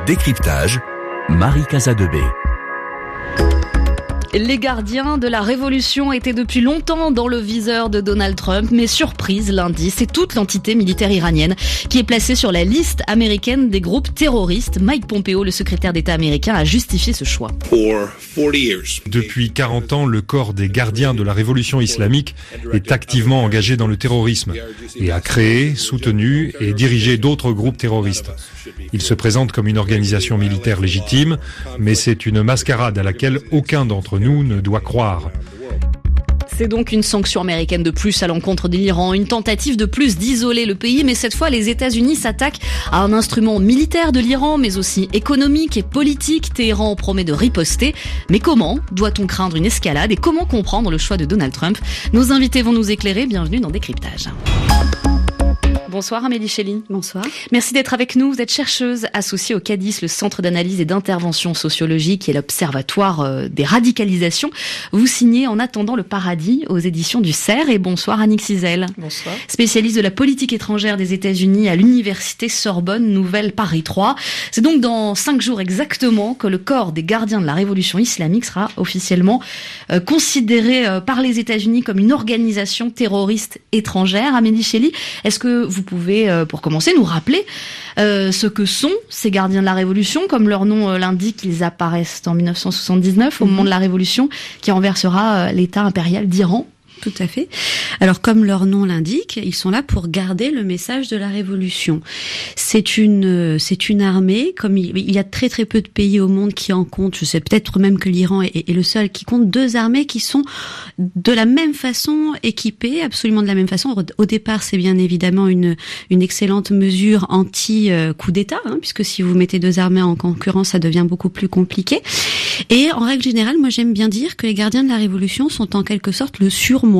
Décryptage, Marie Casadebé. Les gardiens de la révolution étaient depuis longtemps dans le viseur de Donald Trump, mais surprise lundi, c'est toute l'entité militaire iranienne qui est placée sur la liste américaine des groupes terroristes. Mike Pompeo, le secrétaire d'État américain, a justifié ce choix. Depuis 40 ans, le corps des gardiens de la révolution islamique est activement engagé dans le terrorisme et a créé, soutenu et dirigé d'autres groupes terroristes. Il se présente comme une organisation militaire légitime, mais c'est une mascarade à laquelle aucun d'entre nous ne doit croire. C'est donc une sanction américaine de plus à l'encontre de l'Iran, une tentative de plus d'isoler le pays, mais cette fois les États-Unis s'attaquent à un instrument militaire de l'Iran, mais aussi économique et politique. Téhéran promet de riposter. Mais comment doit-on craindre une escalade et comment comprendre le choix de Donald Trump? Nos invités vont nous éclairer. Bienvenue dans Décryptage. Bonsoir Amélie Chéline. Bonsoir. Merci d'être avec nous. Vous êtes chercheuse associée au CADIS, le Centre d'analyse et d'intervention sociologique et l'Observatoire des radicalisations. Vous signez En attendant le paradis aux éditions du CERF. Et bonsoir Annick Cizel. Bonsoir. Spécialiste de la politique étrangère des États-Unis à l'Université Sorbonne Nouvelle Paris 3. C'est donc dans 5 jours exactement que le corps des gardiens de la révolution islamique sera officiellement considéré par les États-Unis comme une organisation terroriste étrangère. Amélie Chéline, est-ce que vous pouvez, pour commencer, nous rappeler ce que sont ces gardiens de la Révolution? Comme leur nom l'indique, ils apparaissent en 1979, au moment de la Révolution, qui renversera l'État impérial d'Iran. Tout à fait. Alors, comme leur nom l'indique, ils sont là pour garder le message de la Révolution. C'est une armée, comme il y a très très peu de pays au monde qui en comptent, je sais peut-être même que l'Iran est le seul qui compte 2 armées qui sont de la même façon équipées, absolument de la même façon. Au départ, c'est bien évidemment une excellente mesure anti-coup d'État, puisque si vous mettez 2 armées en concurrence, ça devient beaucoup plus compliqué. Et en règle générale, moi j'aime bien dire que les gardiens de la Révolution sont en quelque sorte le surmoi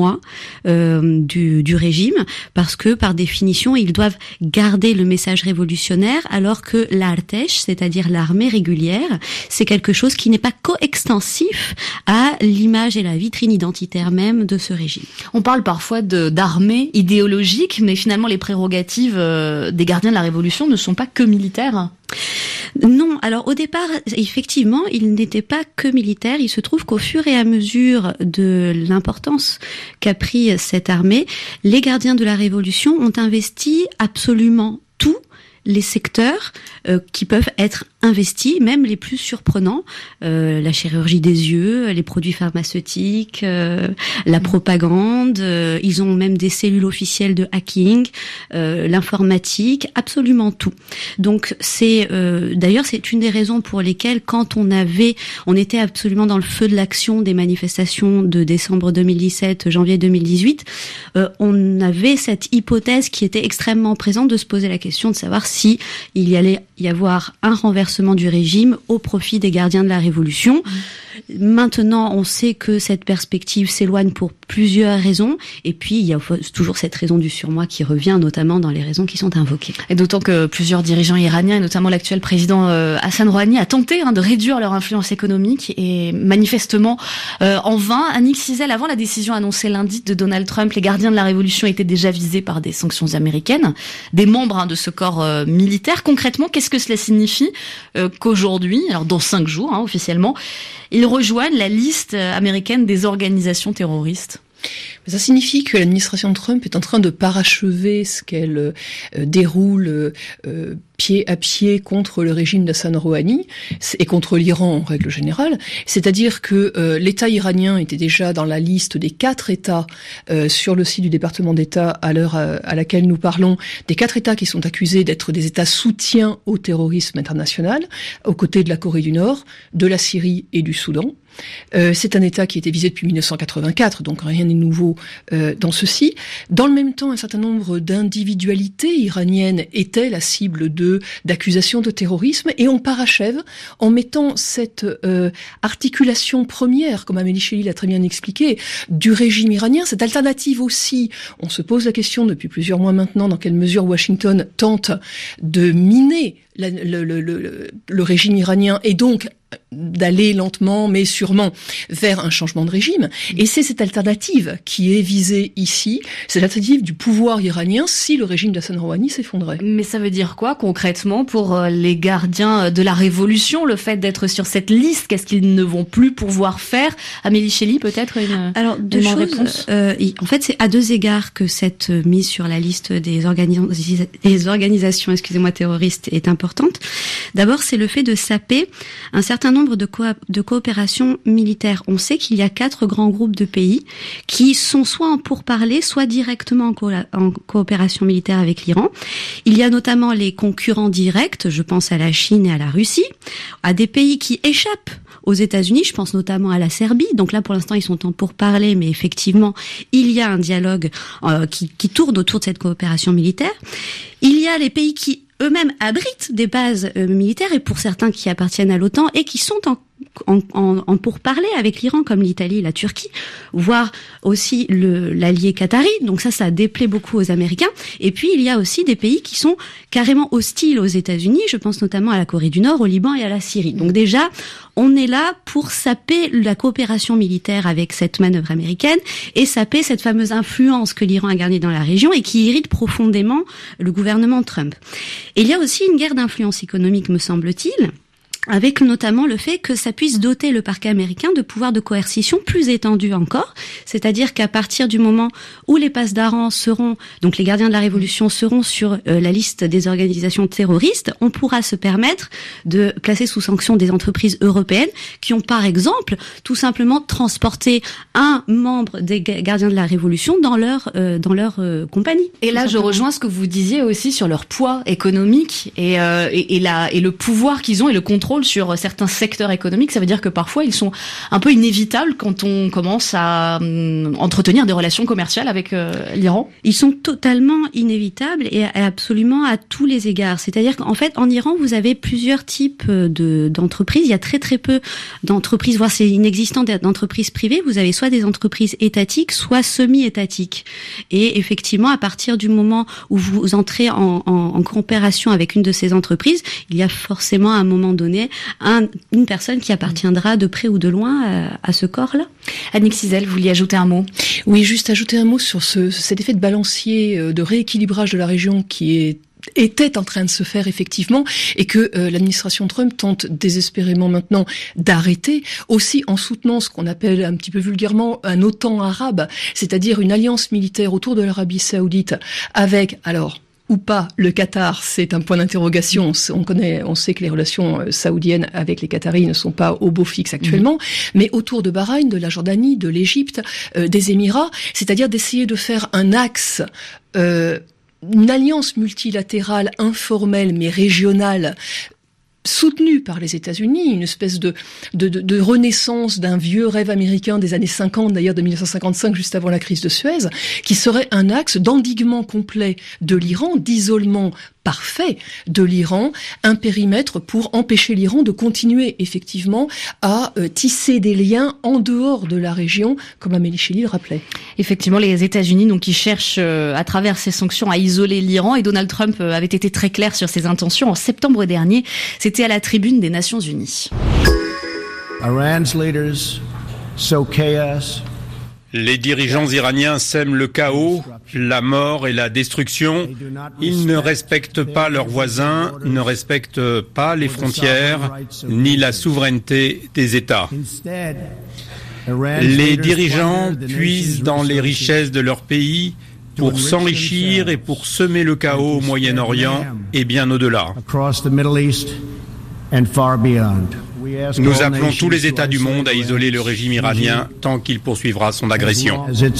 du régime, parce que par définition ils doivent garder le message révolutionnaire, alors que l'Artesh, c'est-à-dire l'armée régulière, c'est quelque chose qui n'est pas coextensif à l'image et la vitrine identitaire même de ce régime. On parle parfois d'armée idéologique, mais finalement les prérogatives des gardiens de la Révolution ne sont pas que militaires. Non, alors au départ, effectivement, il n'était pas que militaire. Il se trouve qu'au fur et à mesure de l'importance qu'a pris cette armée, les gardiens de la Révolution ont investi absolument tous les secteurs qui peuvent être investis, même les plus surprenants, la chirurgie des yeux, les produits pharmaceutiques, la propagande, ils ont même des cellules officielles de hacking, l'informatique, absolument tout. Donc d'ailleurs c'est une des raisons pour lesquelles quand on était absolument dans le feu de l'action des manifestations de décembre 2017, janvier 2018, on avait cette hypothèse qui était extrêmement présente de se poser la question de savoir si il y allait y avoir un renversement du régime au profit des gardiens de la Révolution. Maintenant, on sait que cette perspective s'éloigne pour plusieurs raisons, et puis il y a toujours cette raison du surmoi qui revient, notamment dans les raisons qui sont invoquées. Et d'autant que plusieurs dirigeants iraniens, et notamment l'actuel président Hassan Rouhani, a tenté de réduire leur influence économique, et manifestement en vain. Annick Cizel, avant la décision annoncée lundi de Donald Trump, les gardiens de la Révolution étaient déjà visés par des sanctions américaines, des membres de ce corps militaire. Concrètement, qu'est-ce que cela signifie qu'aujourd'hui, alors dans 5 jours officiellement, ils rejoignent la liste américaine des organisations terroristes? Ça signifie que l'administration de Trump est en train de parachever ce qu'elle déroule pied à pied contre le régime d'Hassan Rouhani et contre l'Iran en règle générale. C'est-à-dire que l'État iranien était déjà dans la liste des 4 États sur le site du département d'État à l'heure à laquelle nous parlons, des 4 États qui sont accusés d'être des États soutiens au terrorisme international, aux côtés de la Corée du Nord, de la Syrie et du Soudan. C'est un État qui était visé depuis 1984, donc rien n'est nouveau dans ceci. Dans le même temps, un certain nombre d'individualités iraniennes étaient la cible d'accusations de terrorisme, et on parachève en mettant cette articulation première, comme Amélie Chéline l'a très bien expliqué, du régime iranien, cette alternative aussi. On se pose la question depuis plusieurs mois maintenant dans quelle mesure Washington tente de miner le régime iranien et donc d'aller lentement mais sûrement vers un changement de régime. Et c'est cette alternative qui est visée ici, c'est l'alternative du pouvoir iranien si le régime d'Hassan Rouhani s'effondrait. Mais ça veut dire quoi concrètement pour les gardiens de la révolution, le fait d'être sur cette liste? Qu'est-ce qu'ils ne vont plus pouvoir faire? Amélie Chély, peut-être Alors, deux choses. En fait, c'est à deux égards que cette mise sur la liste des organisations, terroristes est importante. D'abord, c'est le fait de saper un certain nombre de coopérations militaires. On sait qu'il y a 4 grands groupes de pays qui sont soit en pourparlers, soit directement en coopération militaire avec l'Iran. Il y a notamment les concurrents directs, je pense à la Chine et à la Russie, à des pays qui échappent aux États-Unis, je pense notamment à la Serbie. Donc là, pour l'instant, ils sont en pourparlers, mais effectivement, il y a un dialogue qui tourne autour de cette coopération militaire. Il y a les pays qui eux-mêmes abritent des bases militaires, et pour certains qui appartiennent à l'OTAN et qui sont en pourparlers avec l'Iran, comme l'Italie et la Turquie, voire aussi l'allié qatari. Donc ça déplaît beaucoup aux Américains. Et puis il y a aussi des pays qui sont carrément hostiles aux États-Unis. Je pense notamment à la Corée du Nord, au Liban et à la Syrie. Donc déjà, on est là pour saper la coopération militaire avec cette manœuvre américaine et saper cette fameuse influence que l'Iran a gardée dans la région et qui irrite profondément le gouvernement Trump. Et il y a aussi une guerre d'influence économique, me semble-t-il, avec notamment le fait que ça puisse doter le parquet américain de pouvoirs de coercition plus étendus encore, c'est-à-dire qu'à partir du moment où les pasdaran seront, donc les gardiens de la révolution seront sur la liste des organisations terroristes, on pourra se permettre de placer sous sanction des entreprises européennes qui ont par exemple tout simplement transporté un membre des gardiens de la révolution dans leur compagnie. Et là, je rejoins ce que vous disiez aussi sur leur poids économique et le pouvoir qu'ils ont et le contrôle sur certains secteurs économiques. Ça veut dire que parfois ils sont un peu inévitables quand on commence à entretenir des relations commerciales avec l'Iran. Ils sont totalement inévitables et absolument à tous les égards. C'est-à-dire qu'en fait, en Iran, vous avez plusieurs types d'entreprises. Il y a très très peu d'entreprises, voire c'est inexistant d'entreprises privées. Vous avez soit des entreprises étatiques, soit semi-étatiques. Et effectivement, à partir du moment où vous entrez en coopération avec une de ces entreprises, il y a forcément à un moment donné une personne qui appartiendra de près ou de loin à ce corps-là. Annick Cizel, vous vouliez ajouter un mot? Oui, juste ajouter un mot sur cet effet de balancier, de rééquilibrage de la région qui était en train de se faire effectivement et que l'administration Trump tente désespérément maintenant d'arrêter, aussi en soutenant ce qu'on appelle un petit peu vulgairement un OTAN arabe, c'est-à-dire une alliance militaire autour de l'Arabie saoudite avec, alors, ou pas, le Qatar, c'est un point d'interrogation. On sait que les relations saoudiennes avec les Qataris ne sont pas au beau fixe actuellement, mais autour de Bahreïn, de la Jordanie, de l'Égypte, des Émirats, c'est-à-dire d'essayer de faire un axe, une alliance multilatérale informelle mais régionale, soutenue par les États-Unis, une espèce de renaissance d'un vieux rêve américain des années 50, d'ailleurs de 1955, juste avant la crise de Suez, qui serait un axe d'endiguement complet de l'Iran, d'isolement parfait de l'Iran, un périmètre pour empêcher l'Iran de continuer effectivement à tisser des liens en dehors de la région, comme Amélie Chély le rappelait. Effectivement, les États-Unis, donc, qui cherchent à travers ces sanctions à isoler l'Iran, et Donald Trump avait été très clair sur ses intentions en septembre dernier. C'était à la tribune des Nations Unies. Iran's leaders sow chaos. Les dirigeants iraniens sèment le chaos, la mort et la destruction. Ils ne respectent pas leurs voisins, ne respectent pas les frontières, ni la souveraineté des États. Les dirigeants puisent dans les richesses de leur pays pour s'enrichir et pour semer le chaos au Moyen-Orient et bien au-delà. Nous appelons tous les États du monde à isoler le régime iranien tant qu'il poursuivra son agression.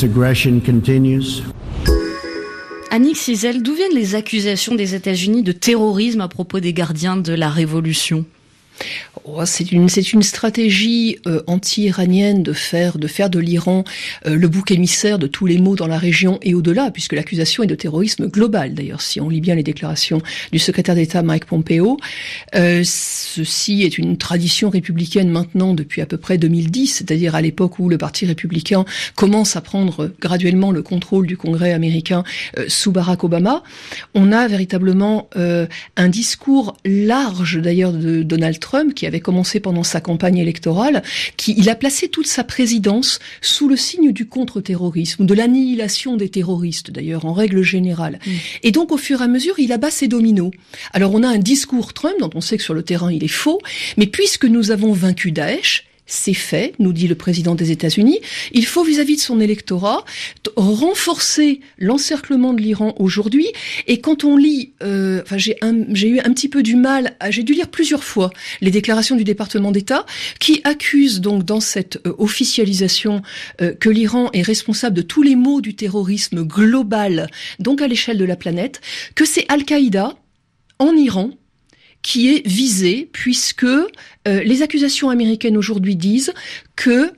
Annick Cizel, d'où viennent les accusations des États-Unis de terrorisme à propos des gardiens de la révolution ? C'est une stratégie anti-iranienne de faire de l'Iran le bouc émissaire de tous les maux dans la région et au-delà, puisque l'accusation est de terrorisme global. D'ailleurs, si on lit bien les déclarations du secrétaire d'État Mike Pompeo, ceci est une tradition républicaine maintenant depuis à peu près 2010, c'est-à-dire à l'époque où le Parti républicain commence à prendre graduellement le contrôle du Congrès américain sous Barack Obama. On a véritablement un discours large d'ailleurs de Donald Trump, qui avait commencé pendant sa campagne électorale, il a placé toute sa présidence sous le signe du contre-terrorisme, de l'annihilation des terroristes, d'ailleurs, en règle générale. Et donc, au fur et à mesure, il abat ses dominos. Alors, on a un discours Trump, dont on sait que sur le terrain, il est faux, mais puisque nous avons vaincu Daesh, c'est fait, nous dit le président des États-Unis. Il faut, vis-à-vis de son électorat, renforcer l'encerclement de l'Iran aujourd'hui. Et quand on lit, j'ai eu un petit peu du mal, j'ai dû lire plusieurs fois les déclarations du département d'État qui accusent donc dans cette officialisation que l'Iran est responsable de tous les maux du terrorisme global, donc à l'échelle de la planète, que c'est Al-Qaïda en Iran qui est visé, puisque les accusations américaines aujourd'hui disent que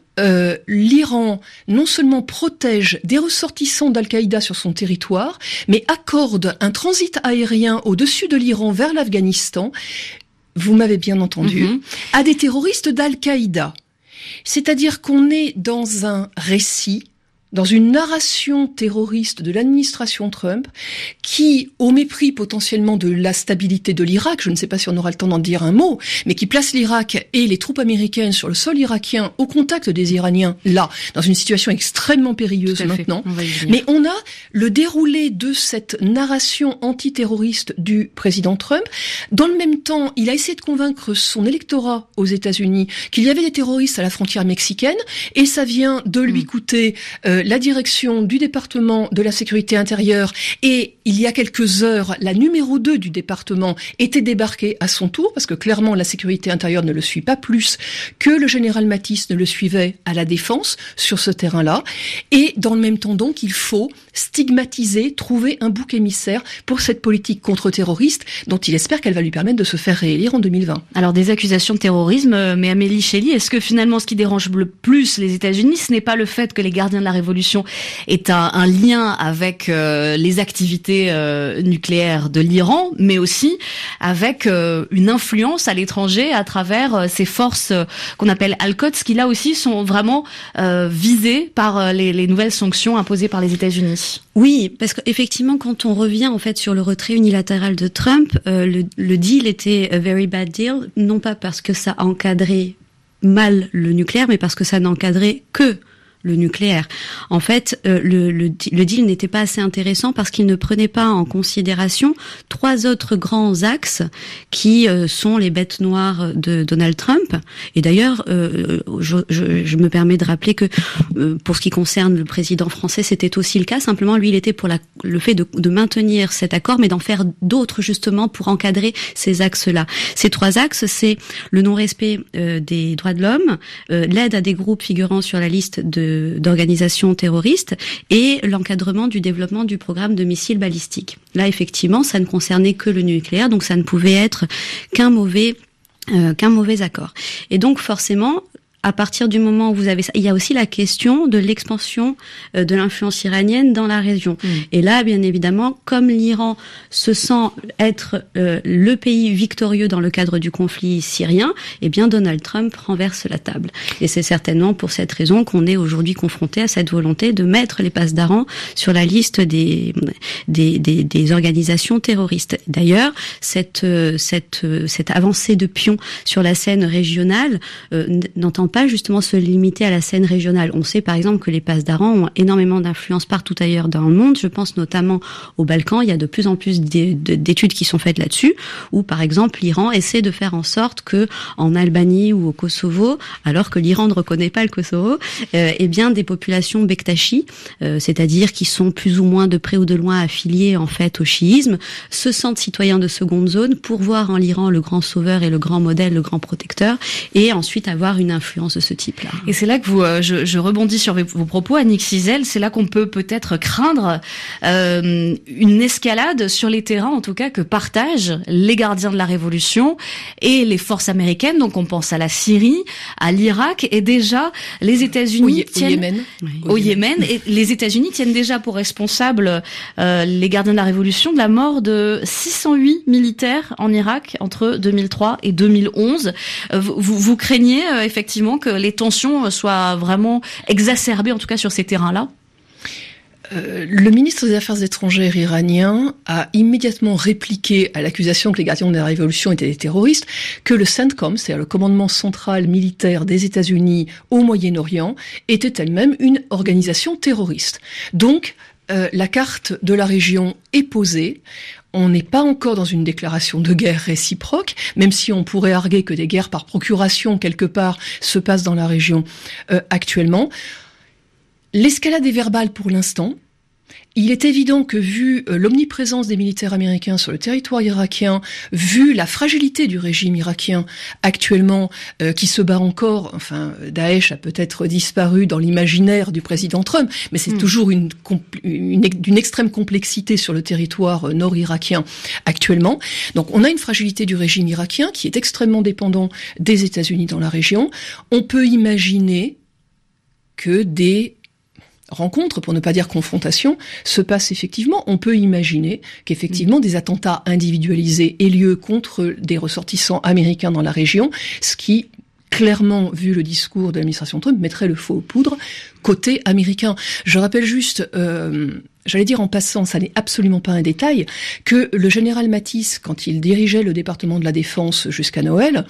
l'Iran non seulement protège des ressortissants d'Al-Qaïda sur son territoire, mais accorde un transit aérien au-dessus de l'Iran vers l'Afghanistan, vous m'avez bien entendu, à des terroristes d'Al-Qaïda. C'est-à-dire qu'on est dans un récit, dans une narration terroriste de l'administration Trump qui, au mépris potentiellement de la stabilité de l'Irak, je ne sais pas si on aura le temps d'en dire un mot, mais qui place l'Irak et les troupes américaines sur le sol irakien au contact des Iraniens, là, dans une situation extrêmement périlleuse maintenant. Mais on a le déroulé de cette narration antiterroriste du président Trump. Dans le même temps, il a essayé de convaincre son électorat aux États-Unis qu'il y avait des terroristes à la frontière mexicaine, et ça vient de lui coûter la direction du département de la sécurité intérieure, et il y a quelques heures, la numéro 2 du département était débarquée à son tour, parce que clairement la sécurité intérieure ne le suit pas plus que le général Mattis ne le suivait à la Défense sur ce terrain-là. Et dans le même temps donc, il faut stigmatiser, trouver un bouc émissaire pour cette politique contre-terroriste dont il espère qu'elle va lui permettre de se faire réélire en 2020. Alors des accusations de terrorisme, mais Amélie Chély, est-ce que finalement ce qui dérange le plus les États-Unis, ce n'est pas le fait que les gardiens de la Révolution est un lien avec les activités nucléaires de l'Iran, mais aussi avec une influence à l'étranger à travers ces forces qu'on appelle Al-Quds, qui là aussi sont vraiment visées par les nouvelles sanctions imposées par les États-Unis. Oui, parce qu'effectivement, quand on revient en fait sur le retrait unilatéral de Trump, le deal était a very bad deal, non pas parce que ça encadrait mal le nucléaire, mais parce que ça n'encadrait que le nucléaire. En fait, le deal n'était pas assez intéressant parce qu'il ne prenait pas en considération 3 autres grands axes qui sont les bêtes noires de Donald Trump. Et d'ailleurs, je me permets de rappeler que pour ce qui concerne le président français, c'était aussi le cas. Simplement, lui, il était pour le fait de maintenir cet accord, mais d'en faire d'autres justement pour encadrer ces axes-là. Ces 3 axes, c'est le non-respect des droits de l'homme, l'aide à des groupes figurant sur la liste d'organisations terroristes et l'encadrement du développement du programme de missiles balistiques. Là, effectivement, ça ne concernait que le nucléaire, donc ça ne pouvait être qu'un mauvais accord. Et donc, forcément, à partir du moment où vous avez ça, il y a aussi la question de l'expansion de l'influence iranienne dans la région. Et là, bien évidemment, comme l'Iran se sent être le pays victorieux dans le cadre du conflit syrien, eh bien Donald Trump renverse la table. Et c'est certainement pour cette raison qu'on est aujourd'hui confronté à cette volonté de mettre les pasdaran sur la liste des organisations terroristes. D'ailleurs, cette avancée de pion sur la scène régionale n'entend pas justement se limiter à la scène régionale. On sait par exemple que les pasdaran ont énormément d'influence partout ailleurs dans le monde. Je pense notamment aux Balkans. Il y a de plus en plus d'études qui sont faites là-dessus, où par exemple l'Iran essaie de faire en sorte que en Albanie ou au Kosovo, alors que l'Iran ne reconnaît pas le Kosovo, eh bien des populations bektashi, c'est-à-dire qui sont plus ou moins de près ou de loin affiliées en fait au chiisme, se sentent citoyens de seconde zone pour voir en l'Iran le grand sauveur et le grand modèle, le grand protecteur, et ensuite avoir une influence de ce type-là. Et c'est là que je rebondis sur vos propos, Annick Cizel, c'est là qu'on peut-être craindre une escalade sur les terrains, en tout cas, que partagent les gardiens de la Révolution et les forces américaines. Donc on pense à la Syrie, à l'Irak, et déjà les États-Unis au Yémen, et les États-Unis tiennent déjà pour responsables les gardiens de la Révolution de la mort de 608 militaires en Irak entre 2003 et 2011. Vous craignez effectivement que les tensions soient vraiment exacerbées, en tout cas sur ces terrains-là ? Le ministre des Affaires étrangères iranien a immédiatement répliqué à l'accusation que les gardiens de la révolution étaient des terroristes que le CENTCOM, c'est-à-dire le commandement central militaire des États-Unis au Moyen-Orient, était elle-même une organisation terroriste. Donc, la carte de la région est posée. On n'est pas encore dans une déclaration de guerre réciproque, même si on pourrait arguer que des guerres par procuration, quelque part, se passent dans la région actuellement. L'escalade est verbale pour l'instant. Il est évident que vu l'omniprésence des militaires américains sur le territoire irakien, vu la fragilité du régime irakien actuellement, qui se bat encore, enfin Daesh a peut-être disparu dans l'imaginaire du président Trump, mais c'est toujours d'une extrême complexité sur le territoire nord-irakien actuellement. Donc on a une fragilité du régime irakien qui est extrêmement dépendant des États-Unis dans la région. On peut imaginer que des rencontre, pour ne pas dire confrontation, se passe effectivement. On peut imaginer qu'effectivement des attentats individualisés aient lieu contre des ressortissants américains dans la région, ce qui, clairement, vu le discours de l'administration Trump, mettrait le feu aux poudres côté américain. Je rappelle juste, j'allais dire en passant, ça n'est absolument pas un détail, que le général Mattis, quand il dirigeait le département de la Défense jusqu'à Noël,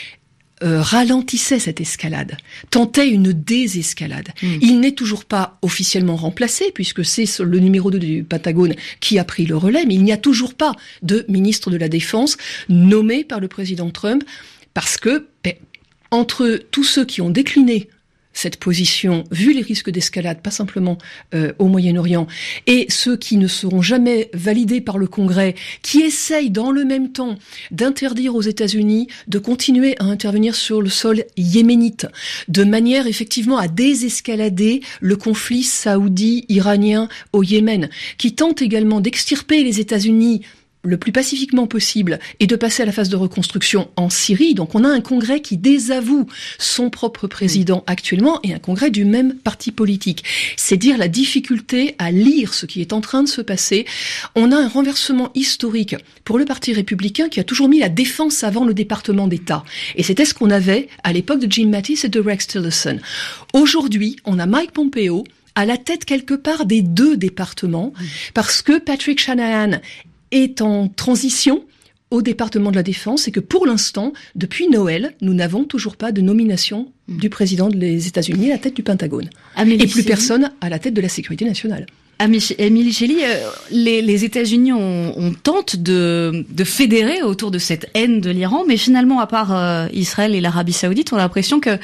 ralentissait cette escalade, tentait une désescalade. Il n'est toujours pas officiellement remplacé, puisque c'est le numéro 2 du Pentagone qui a pris le relais, mais il n'y a toujours pas de ministre de la Défense nommé par le président Trump, parce que entre tous ceux qui ont décliné cette position, vu les risques d'escalade, pas simplement au Moyen-Orient, et ceux qui ne seront jamais validés par le Congrès, qui essayent dans le même temps d'interdire aux États-Unis de continuer à intervenir sur le sol yéménite, de manière effectivement à désescalader le conflit saoudi-iranien au Yémen, qui tentent également d'extirper les États-Unis le plus pacifiquement possible et de passer à la phase de reconstruction en Syrie. Donc on a un Congrès qui désavoue son propre président actuellement et un Congrès du même parti politique. C'est dire la difficulté à lire ce qui est en train de se passer. On a un renversement historique pour le Parti républicain qui a toujours mis la défense avant le département d'État. Et c'était ce qu'on avait à l'époque de Jim Mattis et de Rex Tillerson. Aujourd'hui, on a Mike Pompeo à la tête quelque part des deux départements parce que Patrick Shanahan est en transition au département de la Défense et que pour l'instant, depuis Noël, nous n'avons toujours pas de nomination du président des États-Unis à la tête du Pentagone. Et plus personne à la tête de la sécurité nationale. Émilie Chelly, les États-Unis on tente de fédérer autour de cette haine de l'Iran, mais finalement, à part Israël et l'Arabie Saoudite, on a l'impression que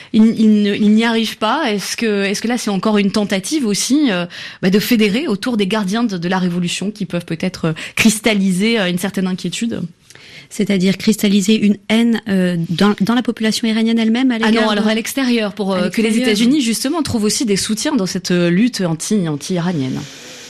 ils n'y arrivent pas. Est-ce que là, c'est encore une tentative aussi de fédérer autour des gardiens de la révolution qui peuvent peut-être cristalliser une certaine inquiétude? C'est-à-dire cristalliser une haine dans la population iranienne elle-même à l'égard. Ah non, alors à l'extérieur, pour que les États-Unis justement trouvent aussi des soutiens dans cette lutte anti-iranienne.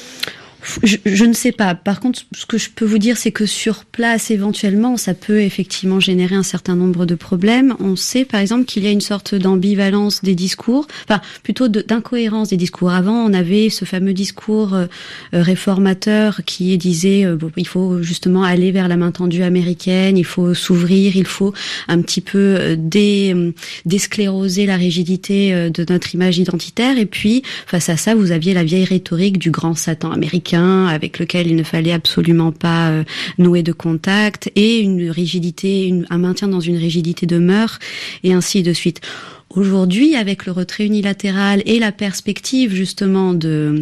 Je ne sais pas. Par contre, ce que je peux vous dire, c'est que sur place, éventuellement, ça peut effectivement générer un certain nombre de problèmes. On sait, par exemple, qu'il y a une sorte d'ambivalence des discours, enfin, plutôt d'incohérence des discours. Avant, on avait ce fameux discours réformateur qui disait il faut justement aller vers la main tendue américaine, il faut s'ouvrir, il faut un petit peu déscléroser la rigidité de notre image identitaire. Et puis, face à ça, vous aviez la vieille rhétorique du grand Satan américain, avec lequel il ne fallait absolument pas nouer de contact, et une rigidité, un maintien dans une rigidité de mœurs, et ainsi de suite. Aujourd'hui, avec le retrait unilatéral et la perspective justement de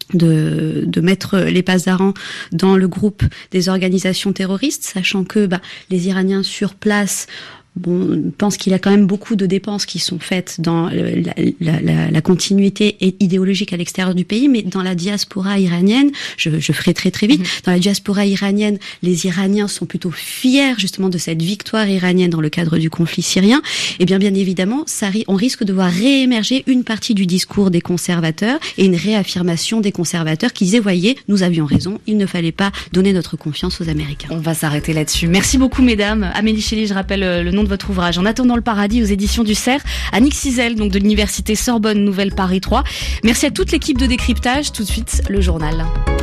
mettre les Pasdaran dans le groupe des organisations terroristes, sachant que les Iraniens sur place pense qu'il y a quand même beaucoup de dépenses qui sont faites dans la continuité idéologique à l'extérieur du pays, mais dans la diaspora iranienne, je ferai très très vite, dans la diaspora iranienne, les Iraniens sont plutôt fiers justement de cette victoire iranienne dans le cadre du conflit syrien. Et bien évidemment, on risque de voir réémerger une partie du discours des conservateurs et une réaffirmation des conservateurs qui disaient, voyez, nous avions raison, il ne fallait pas donner notre confiance aux Américains. On va s'arrêter là-dessus. Merci beaucoup mesdames. Amélie Chelly, je rappelle le nom de votre ouvrage En attendant le paradis aux éditions du Cerf, Annick Cizel, donc de l'université Sorbonne Nouvelle Paris 3. Merci à toute l'équipe de décryptage. Tout de suite, le journal.